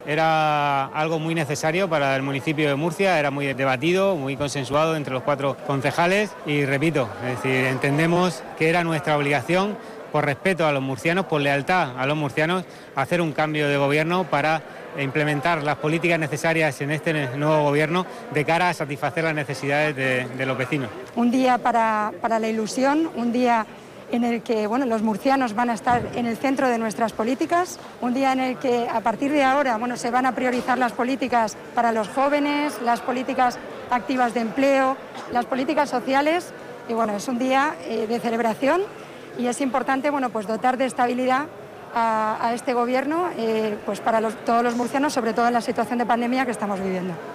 Era algo muy necesario para el municipio de Murcia, era muy debatido, muy consensuado entre los 4 concejales y repito, es decir, entendemos que era nuestra obligación, por respeto a los murcianos, por lealtad a los murcianos, hacer un cambio de gobierno para implementar las políticas necesarias en este nuevo gobierno de cara a satisfacer las necesidades de los vecinos. Un día para la ilusión, un día en el que los murcianos van a estar en el centro de nuestras políticas, un día en el que a partir de ahora se van a priorizar las políticas para los jóvenes, las políticas activas de empleo, las políticas sociales y es un día de celebración y es importante dotar de estabilidad a este gobierno para todos los murcianos, sobre todo en la situación de pandemia que estamos viviendo.